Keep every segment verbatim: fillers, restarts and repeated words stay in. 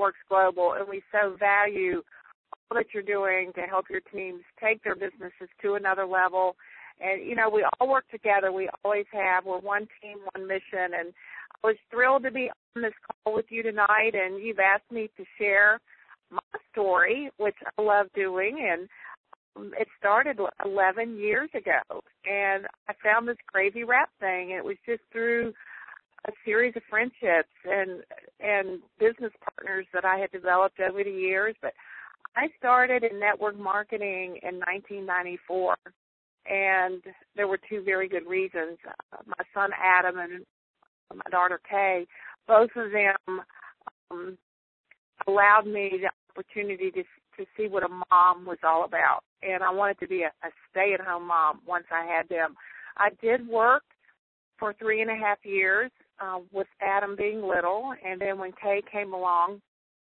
Networks Global, and we so value all that you're doing to help your teams take their businesses to another level. And, you know, we all work together. We always have. We're one team, one mission. And I was thrilled to be on this call with you tonight, and you've asked me to share my story, which I love doing. And it started eleven years ago, and I found this crazy rap thing. It was just through a series of friendships and and business partners that I had developed over the years. But I started in network marketing in nineteen ninety-four, and there were two very good reasons. Uh, my son Adam and my daughter Kay, both of them um, allowed me the opportunity to to see what a mom was all about. And I wanted to be a, a stay-at-home mom once I had them. I did work for three and a half years uh, with Adam being little, and then when Kay came along,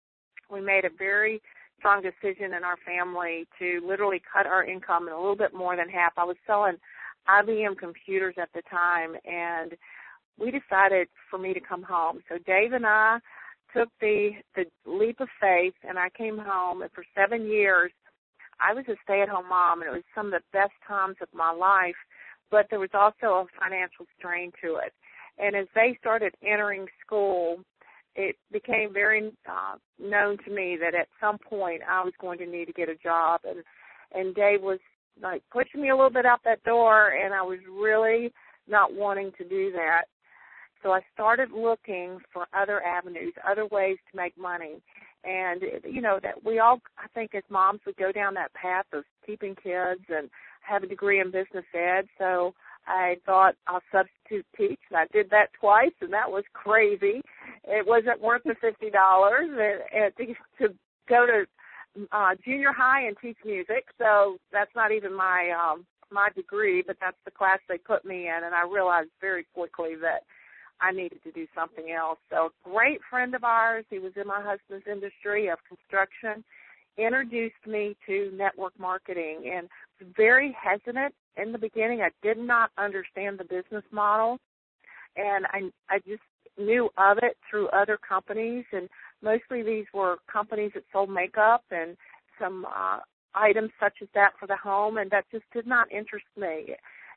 we made a very strong decision in our family to literally cut our income in a little bit more than half. I was selling I B M computers at the time, and we decided for me to come home. So Dave and I took the, the leap of faith, and I came home, and for seven years, I was a stay-at-home mom, and it was some of the best times of my life, but there was also a financial strain to it. And as they started entering school, it became very uh, known to me that at some point I was going to need to get a job, and, and Dave was like pushing me a little bit out that door, and I was really not wanting to do that. So I started looking for other avenues, other ways to make money. And, you know, that we all, I think as moms, would go down that path of keeping kids and have a degree in business ed. So I thought I'll substitute teach, and I did that twice, and that was crazy. It wasn't worth the fifty dollars and, and to, to go to uh, junior high and teach music. So that's not even my um, my degree, but that's the class they put me in, and I realized very quickly that I needed to do something else. So a great friend of ours, he was in my husband's industry of construction, introduced me to network marketing, and was very hesitant in the beginning. I did not understand the business model, and I, I just knew of it through other companies, and mostly these were companies that sold makeup and some uh, items such as that for the home, and that just did not interest me.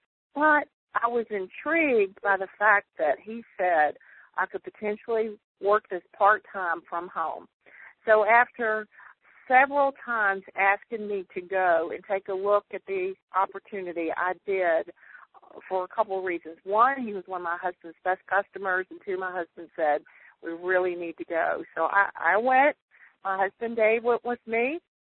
But I was intrigued by the fact that he said I could potentially work this part-time from home. So after several times asking me to go and take a look at the opportunity, I did for a couple of reasons. One, he was one of my husband's best customers, and two, my husband said, we really need to go. So I, I went. My husband, Dave, went with me,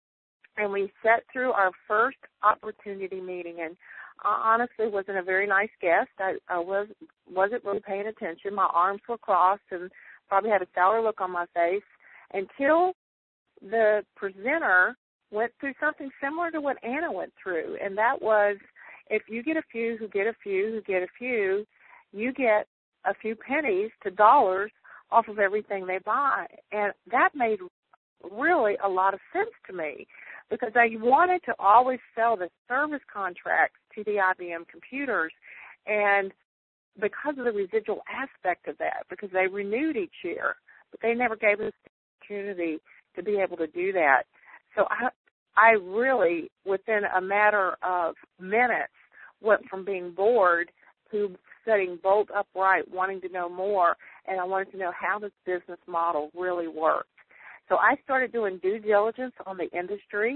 and we sat through our first opportunity meeting, and I honestly wasn't a very nice guest. I, I was, wasn't really paying attention. My arms were crossed and probably had a sour look on my face until the presenter went through something similar to what Anna went through, and that was if you get a few who get a few who get a few, you get a few pennies to dollars off of everything they buy. And that made really a lot of sense to me, because I wanted to always sell the service contracts to the I B M computers, and because of the residual aspect of that, because they renewed each year, but they never gave us the opportunity to be able to do that. So I, I really, within a matter of minutes, went from being bored to sitting bolt upright, wanting to know more, and I wanted to know how this business model really worked. So I started doing due diligence on the industry,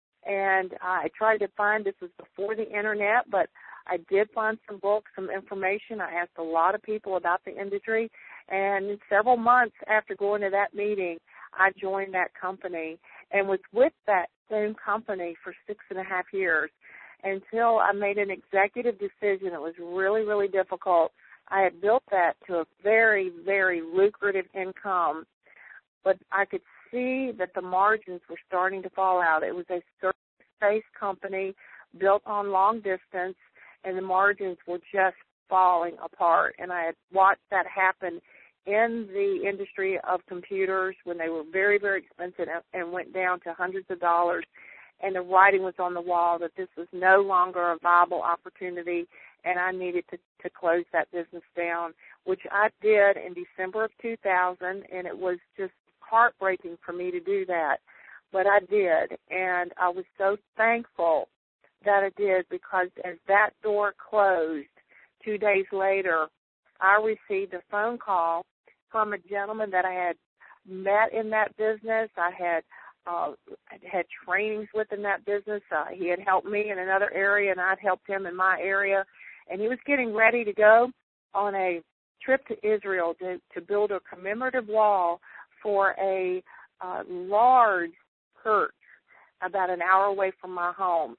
and I tried to find, this was before the internet, but I did find some books, some information. I asked a lot of people about the industry, and several months after going to that meeting, I joined that company and was with that same company for six and a half years until I made an executive decision. It was really, really difficult. I had built that to a very, very lucrative income, but I could see that the margins were starting to fall out. It was a service-based company built on long distance, and the margins were just falling apart. And I had watched that happen in the industry of computers when they were very, very expensive and went down to hundreds of dollars. And the writing was on the wall that this was no longer a viable opportunity, and I needed to, to close that business down, which I did in December of two thousand, and it was just heartbreaking for me to do that, but I did, and I was so thankful that I did, because as that door closed two days later, I received a phone call from a gentleman that I had met in that business. I had uh, had trainings with in that business. Uh, he had helped me in another area, and I'd helped him in my area. And he was getting ready to go on a trip to Israel to, to build a commemorative wall for a uh, large church about an hour away from my home.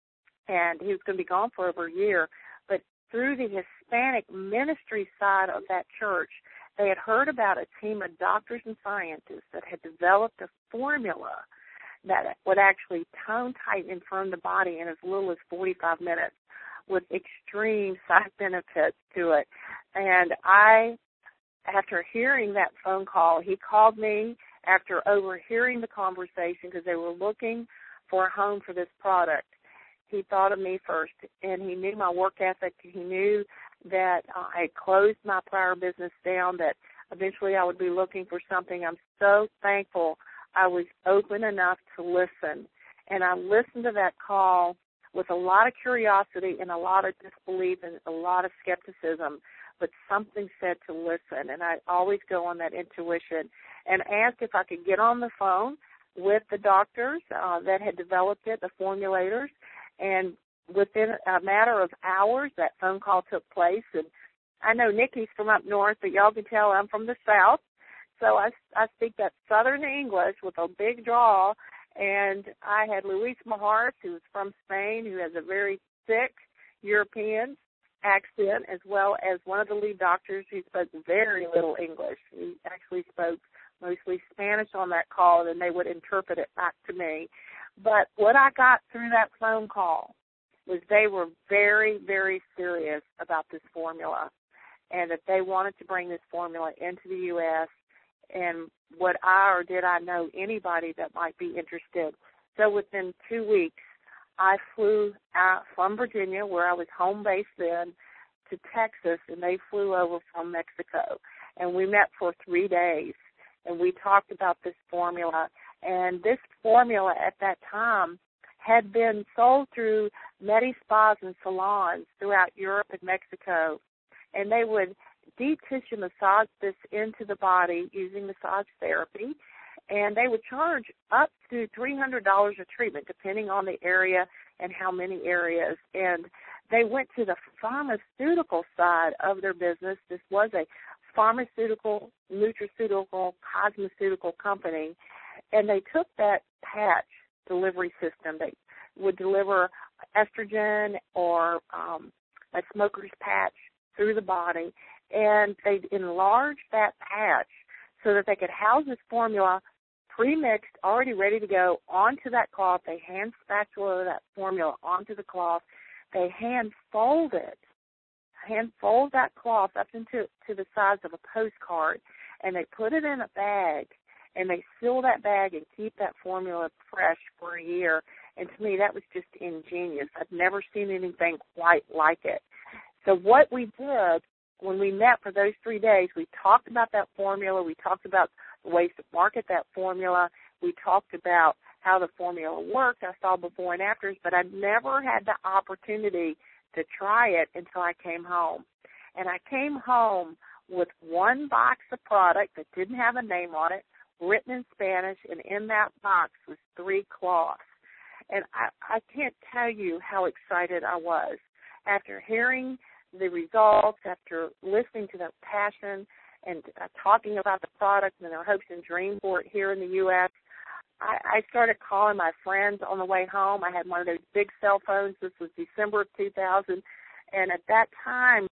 And he was going to be gone for over a year. But through the Hispanic ministry side of that church, they had heard about a team of doctors and scientists that had developed a formula that would actually tone, tighten, and firm the body in as little as forty-five minutes with extreme side benefits to it. And I, after hearing that phone call, he called me after overhearing the conversation because they were looking for a home for this product. He thought of me first, and he knew my work ethic. He knew that I had closed my prior business down, that eventually I would be looking for something. I'm so thankful I was open enough to listen. And I listened to that call with a lot of curiosity and a lot of disbelief and a lot of skepticism, but something said to listen. And I always go on that intuition and asked if I could get on the phone with the doctors uh, that had developed it, the formulators, and within a matter of hours, that phone call took place. And I know Nikki's from up north, but y'all can tell I'm from the south. So I, I speak that southern English with a big drawl. And I had Luis Mahart, who's from Spain, who has a very thick European accent, as well as one of the lead doctors who spoke very little English. He actually spoke mostly Spanish on that call, and then they would interpret it back to me. But what I got through that phone call was they were very, very serious about this formula and that they wanted to bring this formula into the U S and would I or did I know anybody that might be interested. So within two weeks, I flew out from Virginia, where I was home based then, to Texas, and they flew over from Mexico. And we met for three days, and we talked about this formula. And this formula at that time had been sold through Medi Spas and salons throughout Europe and Mexico. And they would deep tissue massage this into the body using massage therapy. And they would charge up to three hundred dollars a treatment, depending on the area and how many areas. And they went to the pharmaceutical side of their business. This was a pharmaceutical, nutraceutical, cosmeceutical company. And they took that patch delivery system. They would deliver estrogen or um, a smoker's patch through the body, and they enlarged that patch so that they could house this formula pre-mixed, already ready to go, onto that cloth. They hand spatula that formula onto the cloth. They hand fold it, hand fold that cloth up into to the size of a postcard, and they put it in a bag, and they seal that bag and keep that formula fresh for a year. And to me, that was just ingenious. I've never seen anything quite like it. So what we did when we met for those three days, we talked about that formula. We talked about the ways to market that formula. We talked about how the formula worked. I saw before and afters, but I never had the opportunity to try it until I came home. And I came home with one box of product that didn't have a name on it, written in Spanish, and in that box was three cloths. And I, I can't tell you how excited I was. After hearing the results, after listening to their passion and uh, talking about the product and their hopes and dreams for it here in the U S, I, I started calling my friends on the way home. I had one of those big cell phones. This was December of two thousand. And at that time,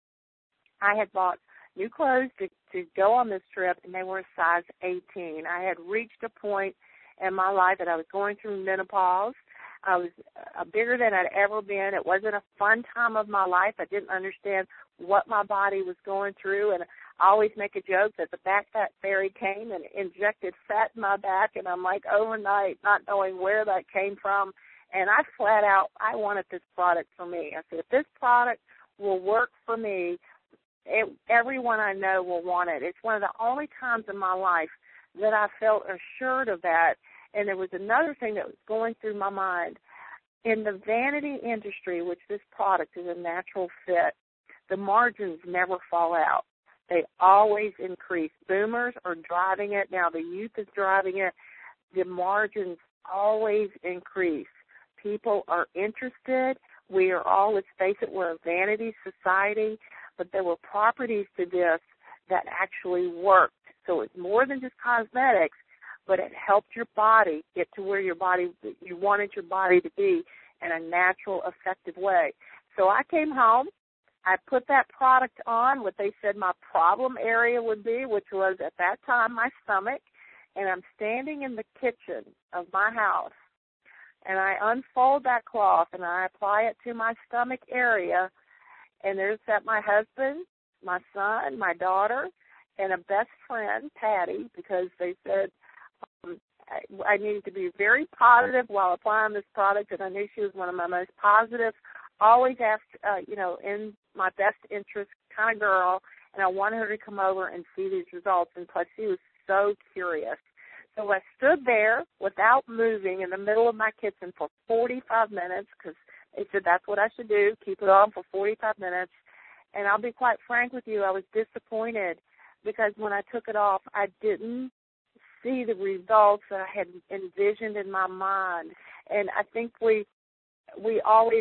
I had bought new clothes to, to go on this trip, and they were a size eighteen. I had reached a point in my life that I was going through menopause. I was uh, bigger than I'd ever been. It wasn't a fun time of my life. I didn't understand what my body was going through, and I always make a joke that the back fat fairy came and injected fat in my back, and I'm like overnight not knowing where that came from. And I flat out, I wanted this product for me. I said, if this product will work for me, it, everyone I know will want it. It's one of the only times in my life that I felt assured of that. And there was another thing that was going through my mind. In the vanity industry, which this product is a natural fit, the margins never fall out. They always increase. Boomers are driving it. Now the youth is driving it. The margins always increase. People are interested. We are all, let's face it, we're a vanity society, but there were properties to this that actually worked. So it's more than just cosmetics, but it helped your body get to where your body, you wanted your body to be in a natural, effective way. So I came home. I put that product on, what they said my problem area would be, which was at that time my stomach, and I'm standing in the kitchen of my house, and I unfold that cloth, and I apply it to my stomach area, and there's that my husband, my son, my daughter, and a best friend, Patty, because they said um, I, I needed to be very positive while applying this product, and I knew she was one of my most positive, always asked, uh, you know, in my best interest kind of girl, and I wanted her to come over and see these results, and plus she was so curious. So I stood there without moving in the middle of my kitchen for forty-five minutes because they said that's what I should do, keep it on for forty-five minutes. And I'll be quite frank with you, I was disappointed because when I took it off, I didn't see the results that I had envisioned in my mind. And I think we we always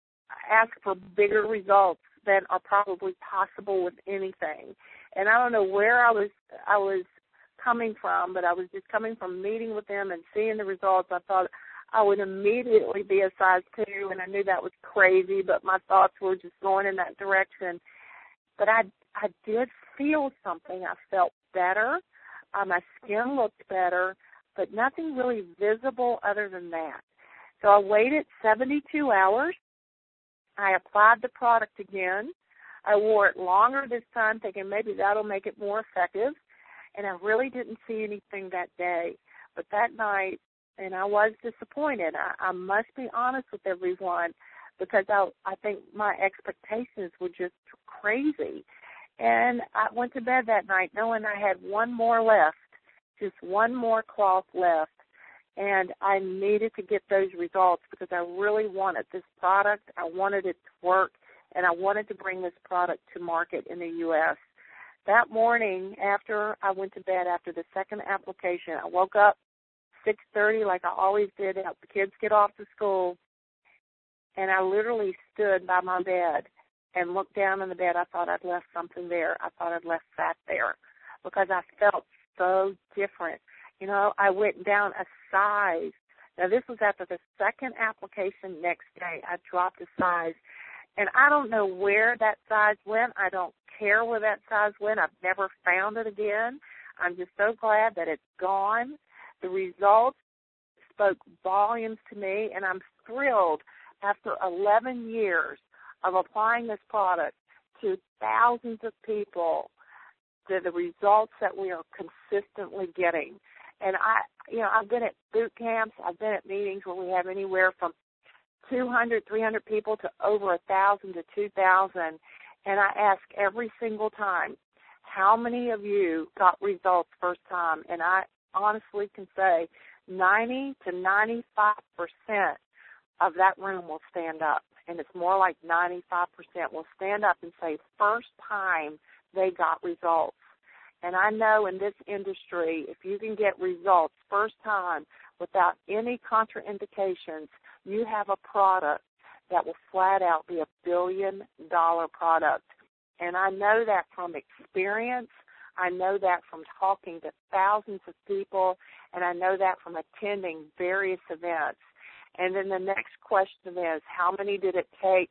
ask for bigger results than are probably possible with anything. And I don't know where I was I was coming from, but I was just coming from meeting with them and seeing the results. I thought I would immediately be a size two, and I knew that was crazy, but my thoughts were just going in that direction. But I, I did feel something. I felt better. Uh, my skin looked better, but nothing really visible other than that. So I waited seventy-two hours. I applied the product again. I wore it longer this time, thinking maybe that'll make it more effective. And I really didn't see anything that day. But that night, and I was disappointed. I, I must be honest with everyone because I, I think my expectations were just crazy. And I went to bed that night knowing I had one more left, just one more cloth left. And I needed to get those results because I really wanted this product. I wanted it to work, and I wanted to bring this product to market in the U S That morning, after I went to bed, after the second application, I woke up six thirty like I always did to help the kids get off to school, and I literally stood by my bed and looked down on the bed. I thought I'd left something there. I thought I'd left fat there because I felt so different. You know, I went down a size. Now, this was after the second application next day. I dropped a size. And I don't know where that size went. I don't care where that size went. I've never found it again. I'm just so glad that it's gone. The results spoke volumes to me, and I'm thrilled after eleven years of applying this product to thousands of people, to the results that we are consistently getting. And I, you know, I've been at boot camps. I've been at meetings where we have anywhere from two hundred, three hundred people to over one thousand to two thousand, and I ask every single time, how many of you got results first time? And I honestly can say ninety to ninety-five percent of that room will stand up, and it's more like ninety-five percent will stand up and say first time they got results. And I know in this industry, if you can get results first time without any contraindications, you have a product that will flat out be a billion dollar product. And I know that from experience. I know that from talking to thousands of people, and I know that from attending various events. And then the next question is, how many did it take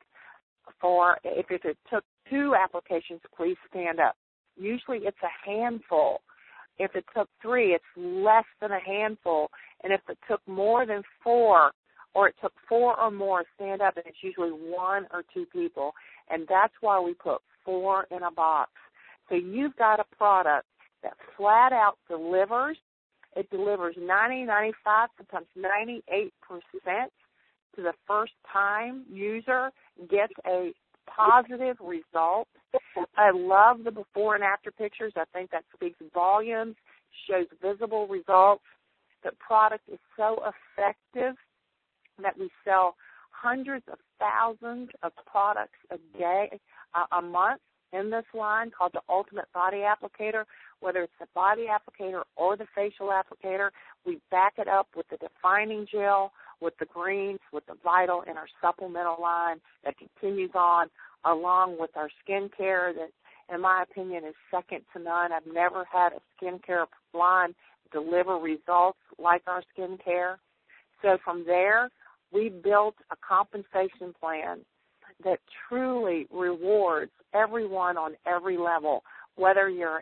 for, if, if it took two applications, please stand up. Usually it's a handful. If it took three, it's less than a handful. And if it took more than four, or it took four or more, stand up, and it's usually one or two people. And that's why we put four in a box. So you've got a product that flat out delivers. It delivers ninety, ninety-five, sometimes ninety-eight percent to the first-time user, gets a positive result. I love the before and after pictures. I think that speaks volumes, shows visible results. The product is so effective that we sell hundreds of thousands of products a day, uh, a month in this line called the Ultimate Body Applicator. Whether it's the body applicator or the facial applicator, we back it up with the defining gel, with the greens, with the Vital, and our supplemental line that continues on, along with our skincare that, in my opinion, is second to none. I've never had a skincare line deliver results like our skincare. So from there, we built a compensation plan that truly rewards everyone on every level. Whether you're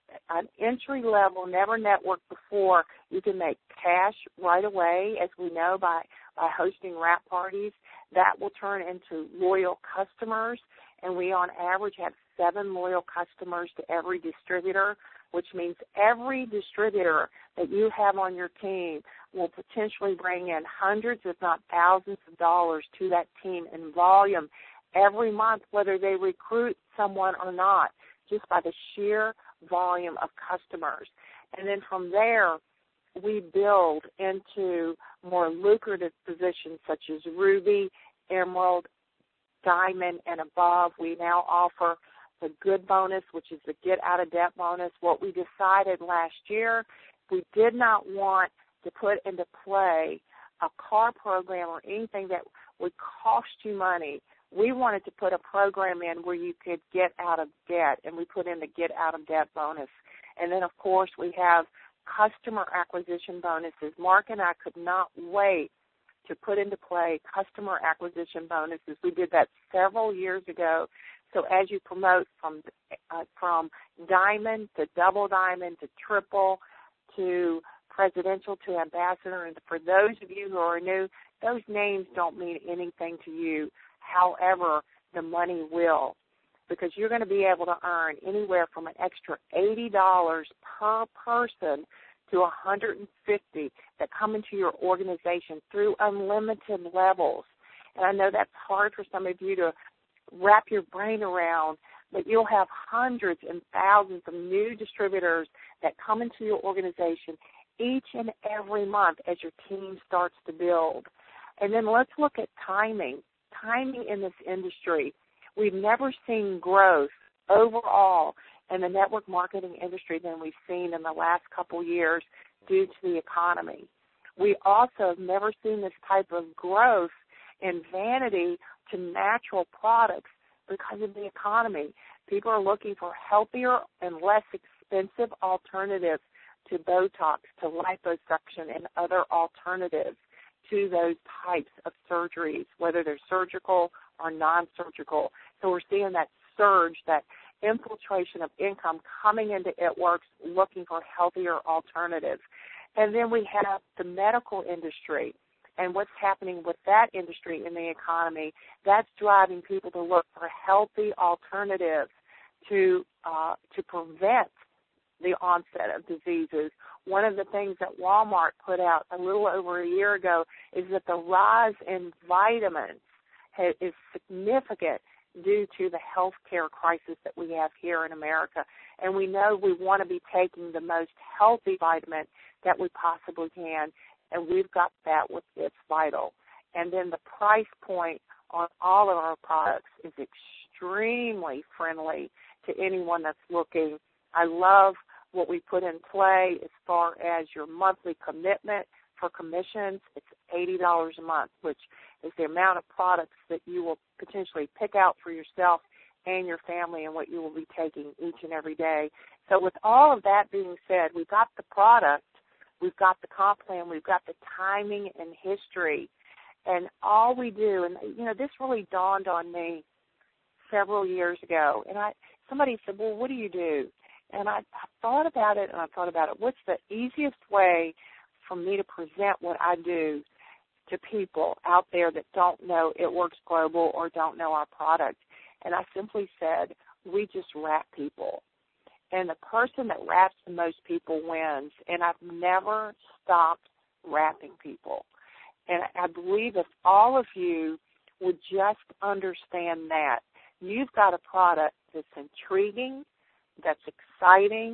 an entry level, never networked before, you can make cash right away, as we know, by, by hosting wrap parties. That will turn into loyal customers, and we on average have seven loyal customers to every distributor, which means every distributor that you have on your team will potentially bring in hundreds, if not thousands of dollars to that team in volume every month, whether they recruit someone or not, just by the sheer volume of customers. And then from there, we build into more lucrative positions such as Ruby, Emerald, Diamond, and above. We now offer the good bonus, which is the get out of debt bonus. What we decided last year, we did not want to put into play a car program or anything that would cost you money. We wanted to put a program in where you could get out of debt, and we put in the get out of debt bonus. And then, of course, we have customer acquisition bonuses. Mark and I could not wait to put into play customer acquisition bonuses. We did that several years ago. So as you promote from uh, from diamond to double diamond to triple to presidential to ambassador, and for those of you who are new, those names don't mean anything to you. However, the money will, because you're going to be able to earn anywhere from an extra eighty dollars per person to one hundred fifty dollars that come into your organization through unlimited levels. And I know that's hard for some of you to wrap your brain around, but you'll have hundreds and thousands of new distributors that come into your organization each and every month as your team starts to build. And then let's look at timing. Timing in this industry. We've never seen growth overall in the network marketing industry than we've seen in the last couple years due to the economy. We also have never seen this type of growth in vanity to natural products because of the economy. People are looking for healthier and less expensive alternatives to Botox, to liposuction, and other alternatives to those types of surgeries, whether they're surgical or non-surgical. So we're seeing that surge, that infiltration of income coming into ItWorks looking for healthier alternatives. And then we have the medical industry and what's happening with that industry in the economy. That's driving people to look for healthy alternatives to uh, to prevent the onset of diseases. One of the things that Walmart put out a little over a year ago is that the rise in vitamins ha- is significant due to the health care crisis that we have here in America. And we know we want to be taking the most healthy vitamin that we possibly can, and we've got that with It's Vital. And then the price point on all of our products is extremely friendly to anyone that's looking. I love what we put in play as far as your monthly commitment for commissions. It's eighty dollars a month, which is the amount of products that you will potentially pick out for yourself and your family and what you will be taking each and every day. So with all of that being said, we've got the product, we've got the comp plan, we've got the timing and history, and all we do, and, you know, this really dawned on me several years ago, and I somebody said, well, what do you do? And I, I thought about it, and I thought about it. What's the easiest way for me to present what I do to people out there that don't know ItWorks Global or don't know our product? And I simply said, we just wrap people. And the person that wraps the most people wins. And I've never stopped wrapping people. And I believe if all of you would just understand that, you've got a product that's intriguing, that's exciting,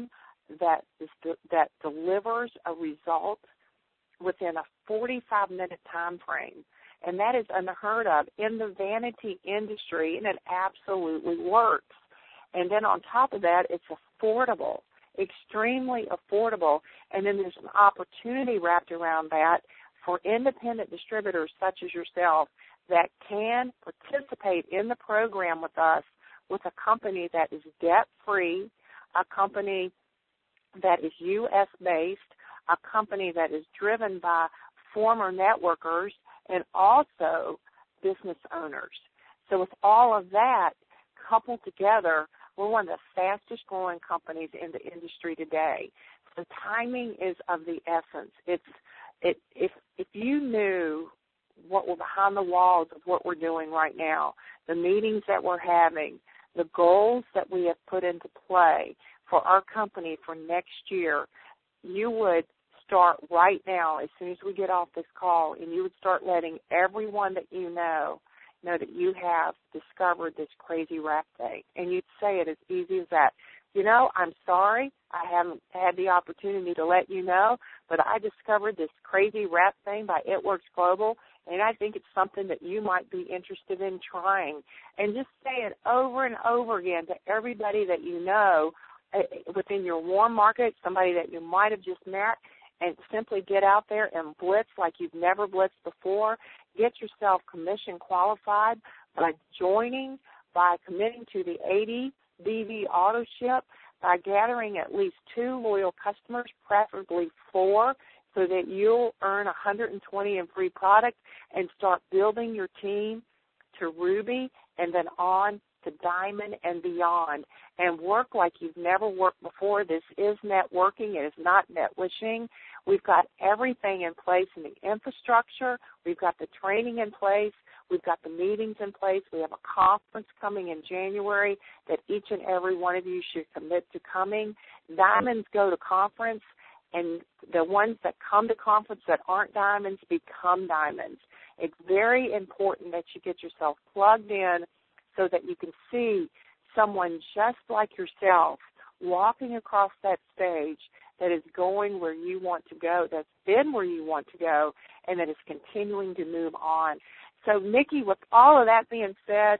that is de- that delivers a result within a forty-five minute time frame. And that is unheard of in the vanity industry, and it absolutely works. And then on top of that, it's affordable, extremely affordable. And then there's an opportunity wrapped around that for independent distributors such as yourself that can participate in the program with us with a company that is debt-free, a company that is U S based, a company that is driven by former networkers and also business owners. So with all of that coupled together, we're one of the fastest growing companies in the industry today. So timing is of the essence. It's it if if you knew what were behind the walls of what we're doing right now, the meetings that we're having, the goals that we have put into play for our company for next year, you would start right now as soon as we get off this call, and you would start letting everyone that you know know that you have discovered this crazy wrap date. And you'd say it as easy as that. You know, I'm sorry I haven't had the opportunity to let you know, but I discovered this crazy wrap thing by It Works Global, and I think it's something that you might be interested in trying. And just say it over and over again to everybody that you know within your warm market, somebody that you might have just met, and simply get out there and blitz like you've never blitzed before. Get yourself commission qualified by joining, by committing to the eighty B V auto ship, by gathering at least two loyal customers, preferably four, so that you'll earn one hundred twenty in free product and start building your team to Ruby and then on to Diamond and beyond, and work like you've never worked before. This is networking. It is not net wishing. We've got everything in place in the infrastructure. We've got the training in place. We've got the meetings in place. We have a conference coming in January that each and every one of you should commit to coming. Diamonds go to conference, and the ones that come to conference that aren't diamonds become diamonds. It's very important that you get yourself plugged in so that you can see someone just like yourself walking across that stage that is going where you want to go, that's been where you want to go, and that is continuing to move on. So, Nikki, with all of that being said,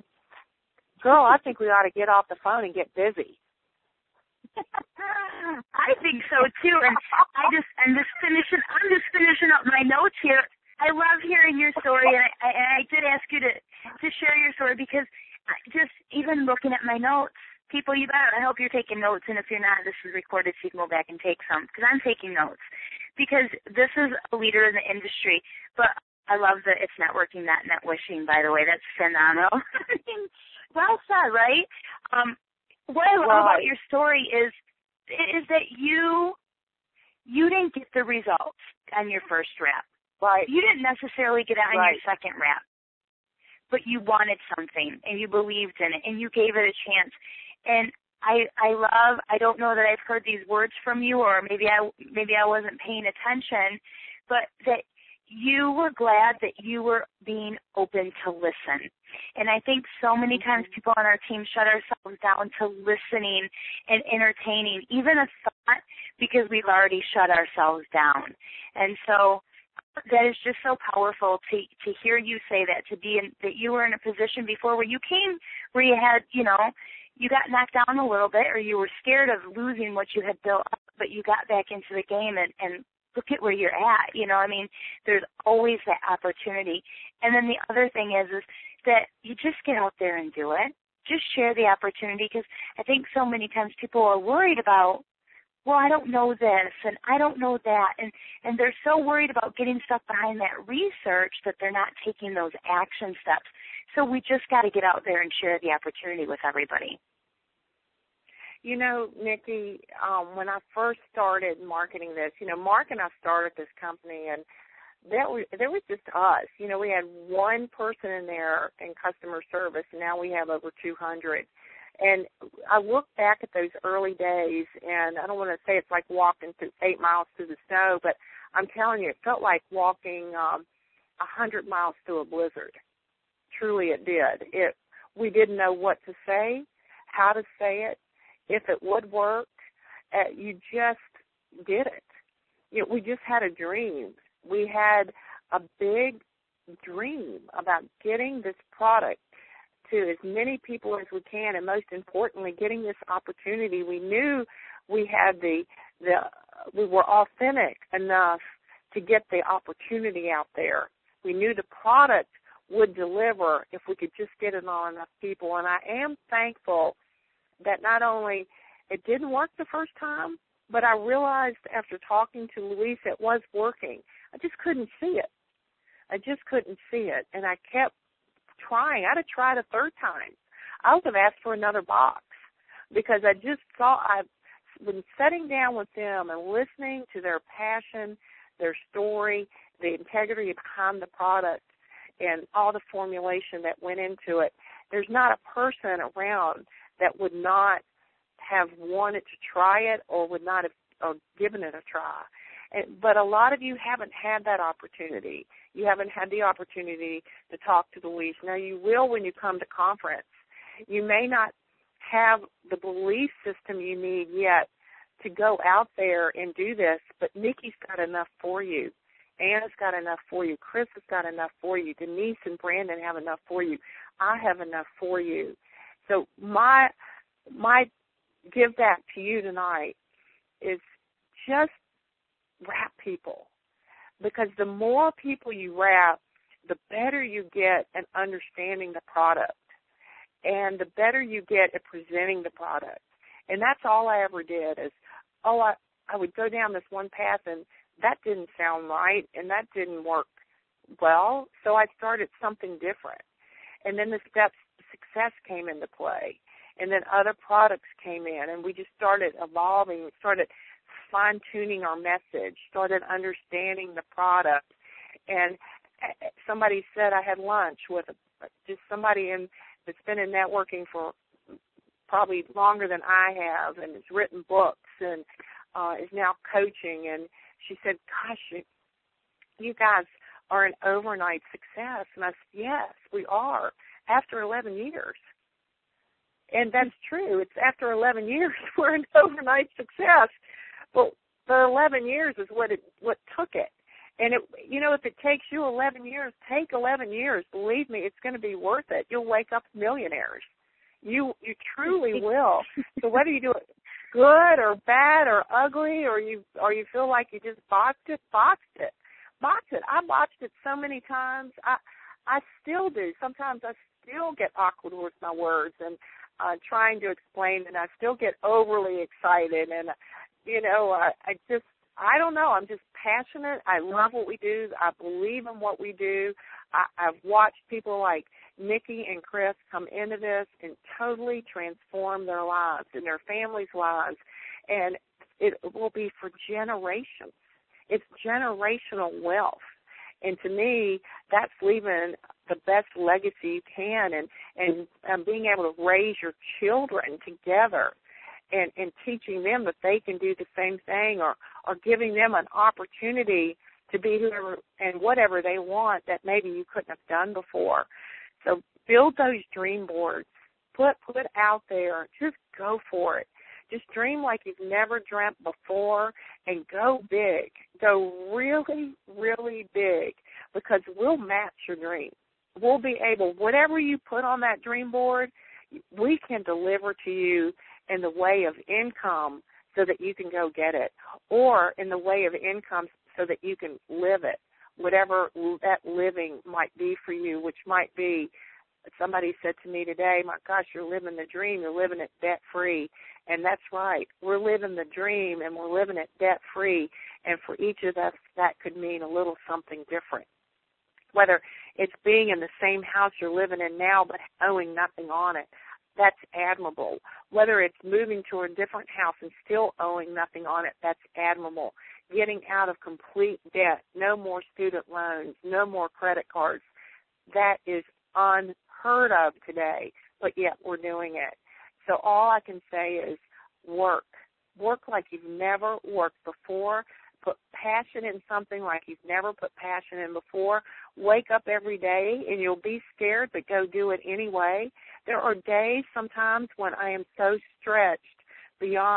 girl, I think we ought to get off the phone and get busy. I think so too, and I just I'm just finishing I'm just finishing up my notes here. I love hearing your story, and I, and I did ask you to to share your story because just even looking at my notes, people, you better, I hope you're taking notes, and if you're not, this is recorded so you can go back and take some, because I'm taking notes, because this is a leader in the industry, but I love that it's networking, not net wishing, by the way. That's phenomenal. Well said, right? Um, what I love right. about your story is is that you you didn't get the results on your first rep. Right. You didn't necessarily get it on right. your second rep, but you wanted something, and you believed in it, and you gave it a chance. And I I love, I don't know that I've heard these words from you, or maybe I maybe I wasn't paying attention, but that you were glad that you were being open to listen. And I think so many times people on our team shut ourselves down to listening and entertaining, even a thought, because we've already shut ourselves down. And so that is just so powerful to to hear you say that, to be in, that you were in a position before where you came, where you had, you know, you got knocked down a little bit, or you were scared of losing what you had built up, but you got back into the game and, and look at where you're at. You know, I mean, there's always that opportunity. And then the other thing is, is that you just get out there and do it. Just share the opportunity, because I think so many times people are worried about, well, I don't know this, and I don't know that, and, and they're so worried about getting stuff behind that research that they're not taking those action steps. So we just got to get out there and share the opportunity with everybody. You know, Nikki, um, when I first started marketing this, you know, Mark and I started this company, and that was, there was just us. You know, we had one person in there in customer service, and now we have over two hundred. And I look back at those early days, and I don't want to say it's like walking through eight miles through the snow, but I'm telling you, it felt like walking um, one hundred miles through a blizzard. Truly it did. It, we didn't know what to say, how to say it, if it would work, uh, you just did it. You know, we just had a dream. We had a big dream about getting this product to as many people as we can, and most importantly, getting this opportunity. We knew we had the the we were authentic enough to get the opportunity out there. We knew the product would deliver if we could just get it on enough people. And I am thankful that not only it didn't work the first time, but I realized after talking to Louise it was working. I just couldn't see it. I just couldn't see it. And I kept trying. I'd have tried a third time. I would have asked for another box because I just saw, I've been sitting down with them and listening to their passion, their story, the integrity behind the product, and all the formulation that went into it. There's not a person around that would not have wanted to try it or would not have or given it a try. And, but a lot of you haven't had that opportunity. You haven't had the opportunity to talk to Louise. Now, you will when you come to conference. You may not have the belief system you need yet to go out there and do this, but Nikki's got enough for you. Anna's got enough for you. Chris has got enough for you. Denise and Brandon have enough for you. I have enough for you. So my my give back to you tonight is just wrap people, because the more people you wrap, the better you get at understanding the product and the better you get at presenting the product. And that's all I ever did is, oh, I, I would go down this one path and that didn't sound right and that didn't work well, so I started something different. And then the steps to success came into play. And then other products came in, and we just started evolving. We started fine-tuning our message, started understanding the product. And somebody said I had lunch with just somebody in, that's been in networking for probably longer than I have and has written books and uh, is now coaching. And she said, gosh, you, you guys are an overnight success. And I said, yes, we are, after eleven years. And that's true. It's after eleven years we're an overnight success. But the eleven years is what it what took it. And, it, you know, if it takes you eleven years, take eleven years. Believe me, it's going to be worth it. You'll wake up millionaires. You you truly will. So whether you do it good or bad or ugly or you or you feel like you just botched it, botched it. Botched it. I botched it so many times. I I still do. Sometimes I still get awkward with my words and uh, trying to explain, and I still get overly excited. And, you know, I, I just, I don't know. I'm just passionate. I love what we do. I believe in what we do. I, I've watched people like Nikki and Chris come into this and totally transform their lives and their families' lives, and it will be for generations. It's generational wealth. And to me, that's leaving the best legacy you can, and, and um, being able to raise your children together and, and teaching them that they can do the same thing, or, or giving them an opportunity to be whoever and whatever they want that maybe you couldn't have done before. So build those dream boards. Put, put out there. Just go for it. Just dream like you've never dreamt before and go big. Go really, really big, because we'll match your dream. We'll be able, whatever you put on that dream board, we can deliver to you in the way of income so that you can go get it, or in the way of income so that you can live it, whatever that living might be for you, which might be, somebody said to me today, my gosh, you're living the dream, you're living it debt-free. And that's right. We're living the dream, and we're living it debt-free. And for each of us, that could mean a little something different. Whether it's being in the same house you're living in now but owing nothing on it, that's admirable. Whether it's moving to a different house and still owing nothing on it, that's admirable. Getting out of complete debt, no more student loans, no more credit cards, that is unheard of today, but yet we're doing it. So all I can say is work. Work like you've never worked before. Put passion in something like you've never put passion in before. Wake up every day, and you'll be scared, but go do it anyway. There are days sometimes when I am so stretched beyond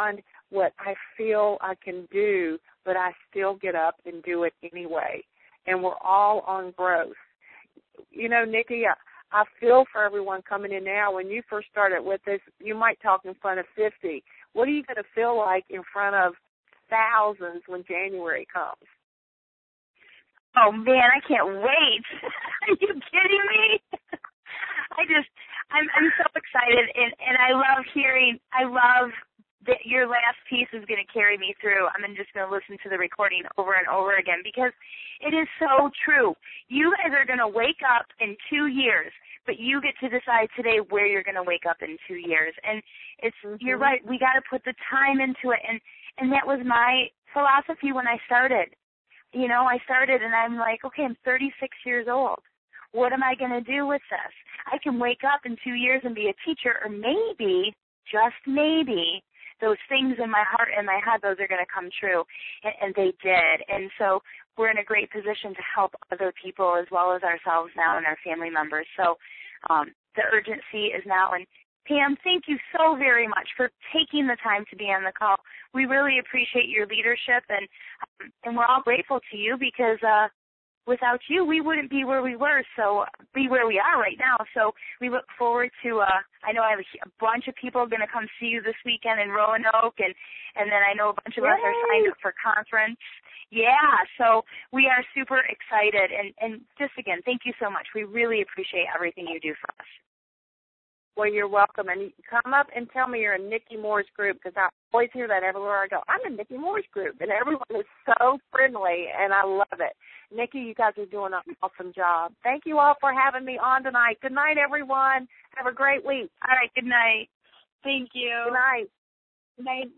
what I feel I can do, but I still get up and do it anyway. And we're all on growth. You know, Nikki, I, I feel for everyone coming in now. When you first started with this, you might talk in front of fifty. What are you going to feel like in front of thousands when January comes? Oh, man, I can't wait. Are you kidding me? I just, I'm I'm so excited, and, and I love hearing, I love that your last piece is going to carry me through. I'm just going to listen to the recording over and over again because it is so true. You guys are going to wake up in two years, but you get to decide today where you're going to wake up in two years. And it's, mm-hmm. You're right, we got to put the time into it, and, and that was my philosophy when I started. You know, I started and I'm like, okay, I'm thirty-six years old. What am I going to do with this? I can wake up in two years and be a teacher, or maybe, just maybe, those things in my heart and my head, those are going to come true. And, and they did. And so we're in a great position to help other people as well as ourselves now and our family members. So um, the urgency is now. And Pam, thank you so very much for taking the time to be on the call. We really appreciate your leadership, and um, and we're all grateful to you because uh, without you, we wouldn't be where we were, so be where we are right now. So we look forward to, uh, I know I have a, a bunch of people going to come see you this weekend in Roanoke, and, and then I know a bunch of Yay. us are signed up for conference. Yeah, so we are super excited, and, and just again, thank you so much. We really appreciate everything you do for us. Well, you're welcome. And come up and tell me you're in Nikki Moore's group, because I always hear that everywhere I go. I'm in Nikki Moore's group, and everyone is so friendly, and I love it. Nikki, you guys are doing an awesome job. Thank you all for having me on tonight. Good night, everyone. Have a great week. All right, good night. Thank you. Good night. Good night.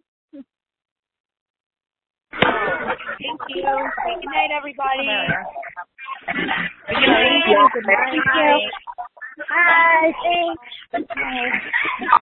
Thank you. Good night, everybody. Good night. Good night. Good night. Hi. Thanks. Good night.